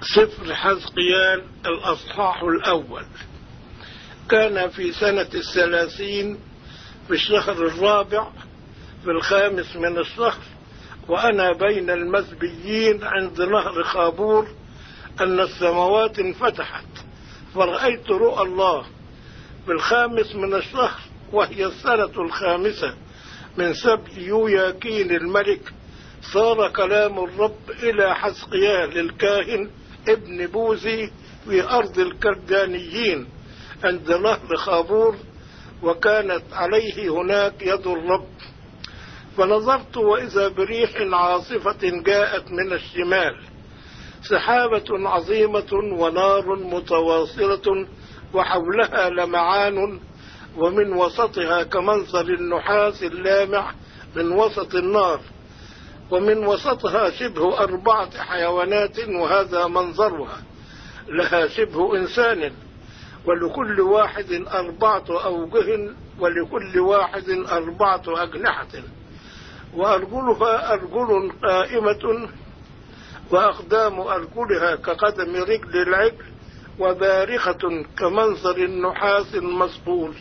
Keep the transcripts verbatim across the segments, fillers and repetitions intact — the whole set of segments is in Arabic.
سفر حزقيال الأصحاح الأول. كان في سنة الثلاثين في الشهر الرابع في الخامس من الشهر، وأنا بين المسبيين عند نهر خابور، أن السماوات انفتحت فرأيت رؤى الله في الخامس من الشهر، وهي السنة الخامسة من سبي يوياكين الملك. صار كلام الرب إلى حزقيال الكاهن ابن بوزي في أرض الكردانيين عند نهر خابور، وكانت عليه هناك يد الرب. فنظرت وإذا بريح عاصفة جاءت من الشمال، سحابة عظيمة ونار متواصلة، وحولها لمعان، ومن وسطها كمنظر النحاس اللامع من وسط النار، ومن وسطها شبه أربعة حيوانات، وهذا منظرها. لها شبه إنسان، ولكل واحد أربعة أوجه، ولكل واحد أربعة أجنحة، وأرجلها أرجل قائمة، وأقدام أرجلها كقدم رجل العجل، وبارخة كمنظر النحاس المصقول،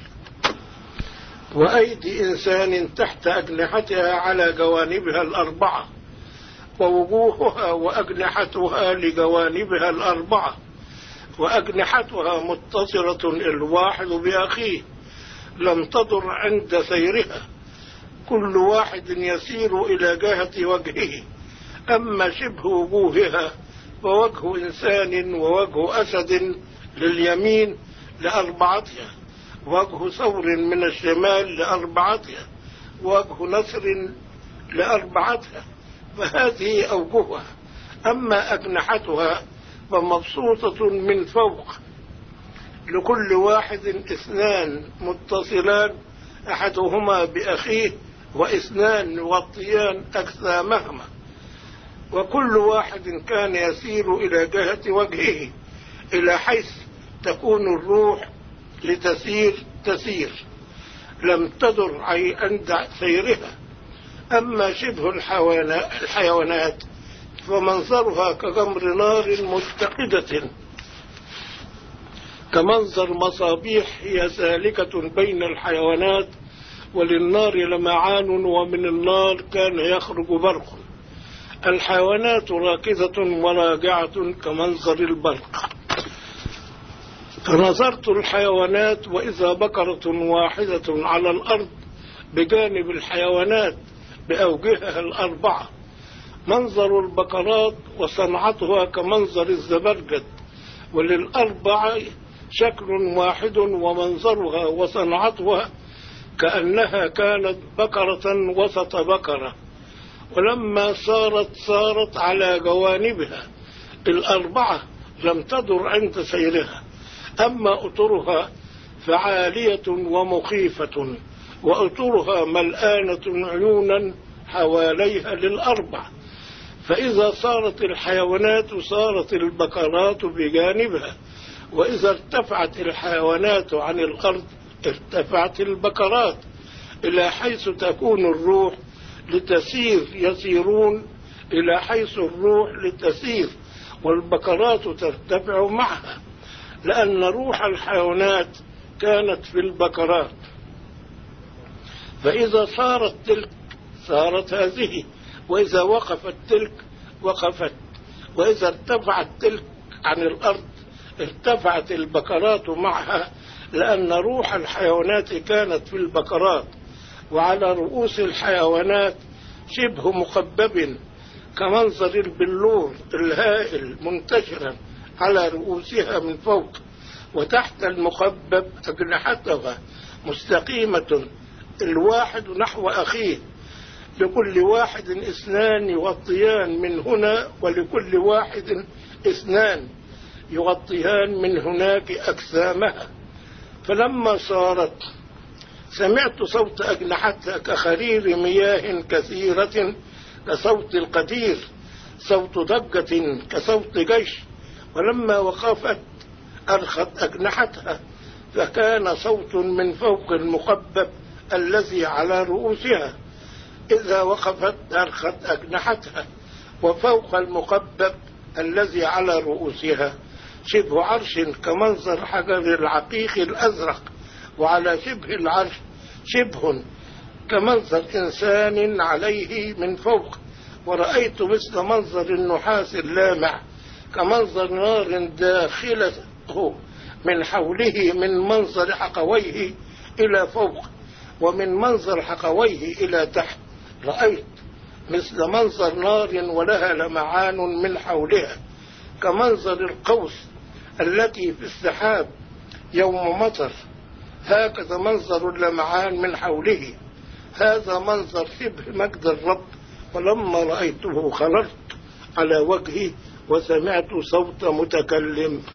وأيدي إنسان تحت أجنحتها على جوانبها الأربعة، ووجوهها وأجنحتها لجوانبها الأربعة، وأجنحتها متصلة الواحد بأخيه، لم تضر عند سيرها، كل واحد يسير إلى جهة وجهه. أما شبه وجوهها فوجه إنسان ووجه أسد لليمين لأربعتها، وجه ثور من الشمال لأربعتها، وجه نسر لأربعتها، فهذه أوجهها. أما أجنحتها فمبسوطة من فوق، لكل واحد اثنان متصلان، أحدهما بأخيه، واثنان يغطيان أجسامهما، وكل واحد كان يسير إلى جهة وجهه، إلى حيث تكون الروح لتسير تسير، لم تدر عند سيرها. أما شبه الحيوانات فمنظرها كجمر نار متقدة، كمنظر مصابيح هي سالكة بين الحيوانات، وللنار لمعان، ومن النار كان يخرج برق. الحيوانات راكزة وراجعة كمنظر البرق. فنظرت الحيوانات، وإذا بقرة واحدة على الأرض بجانب الحيوانات بأوجهها الأربعة. منظر البقرات وصنعتها كمنظر الزبرجد، وللأربع شكل واحد، ومنظرها وصنعتها كأنها كانت بقرة وسط بقرة. ولما صارت صارت على جوانبها الأربعة، لم تدر عند سيرها. أما أطرها فعالية ومخيفة، وأطرها ملآنة عيونا حواليها للأربع. فإذا صارت الحيوانات صارت البقرات بجانبها، وإذا ارتفعت الحيوانات عن الأرض ارتفعت البقرات، إلى حيث تكون الروح لتسير يسيرون إلى حيث الروح لتسير، والبقرات ترتفع معها، لأن روح الحيوانات كانت في البقرات. فإذا صارت تلك صارت هذه، وإذا وقفت تلك وقفت، وإذا ارتفعت تلك عن الأرض ارتفعت البقرات معها، لأن روح الحيوانات كانت في البقرات. وعلى رؤوس الحيوانات شبه مقبب كمنظر البلور الهائل منتشرا على رؤوسها من فوق، وتحت المقبب أجنحتها مستقيمة، الواحد نحو أخيه، لكل واحد اثنان يغطيان من هنا، ولكل واحد اثنان يغطيان من هناك أجسامها. فلما صارت سمعت صوت أجنحتها كخرير مياه كثيرة، كصوت القدير، صوت ضجة كصوت جيش. ولما وقفت أرخت أجنحتها، فكان صوت من فوق المقبب الذي على رؤوسها. إذا وقفت أرخت أجنحتها، وفوق المقبب الذي على رؤوسها شبه عرش كمنظر حجر العقيق الأزرق، وعلى شبه العرش شبه كمنظر إنسان عليه من فوق. ورأيت مثل منظر النحاس اللامع كمنظر نار داخله من حوله، من منظر حقويه إلى فوق ومن منظر حقويه إلى تحت. رأيت مثل منظر نار ولها لمعان من حولها كمنظر القوس التي في السحاب يوم مطر، هكذا منظر اللمعان من حوله. هذا منظر شبه مجد الرب. ولما رأيته خرجت على وجهي وسمعت صوت متكلم